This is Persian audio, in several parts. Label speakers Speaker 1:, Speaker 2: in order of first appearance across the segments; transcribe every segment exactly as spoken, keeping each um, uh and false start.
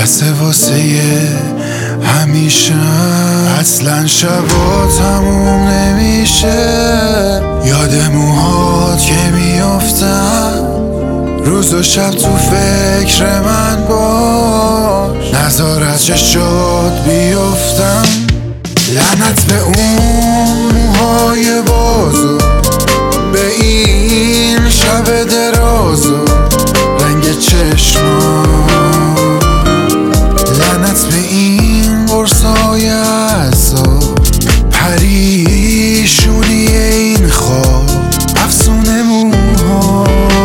Speaker 1: بسه واسه همیشه، اصلا شبا تموم نمیشه. یاد موهات که میافتم، روز و شب تو فکر من باش، نذار از چشات بیافتم. لعنت به اون موهای بازو، به این شب درازو، رنگ چشمان، لعنت به این قرصای عذاب، پریشونی این خواب، افسون موها،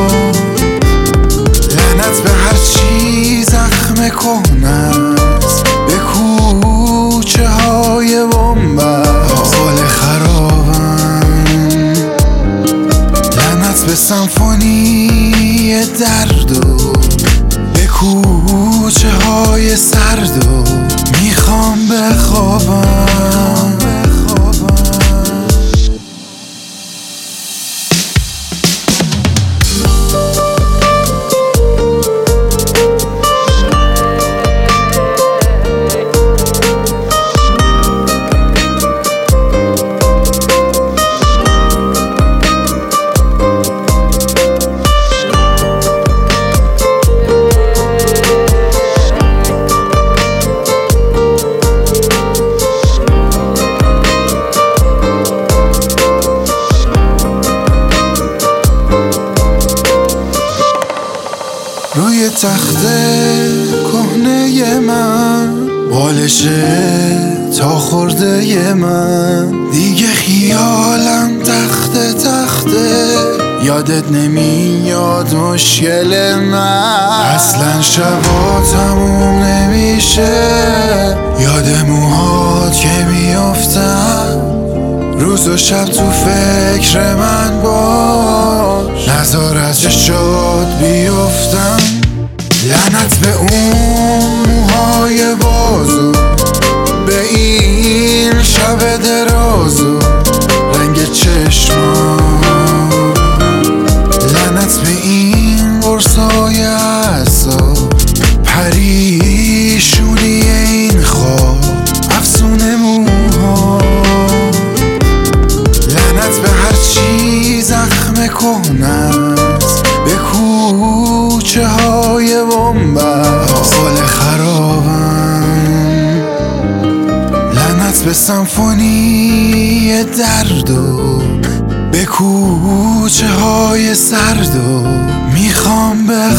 Speaker 1: لعنت به هر چی زخم کهنست، به کوچه های بنبست، حال خرابم، لعنت به سمفونی دردو، به کوچه های سردو، میخوام بخوابم. روی تخت کهنه من، بالشه تا خورده من، دیگه خیالم تخته تخته، یادت نمیاد مشکل من، اصلا شبا تموم نمیشه. یاد موهات که میافتم، روز و شب تو فکر من باش، نذار از چشات بیافتم. لعنت به اون موهای بازو، به این شب درازو، رنگ چشمان، لعنت به این قرصای عذاب، پریشونی این خواب، افسون موها، لعنت به هر چی زخم کهنست، به کوچه های بنبست، حال خرابم، لعنت به سمفونی دردو، به کوچه های سردو، میخوام به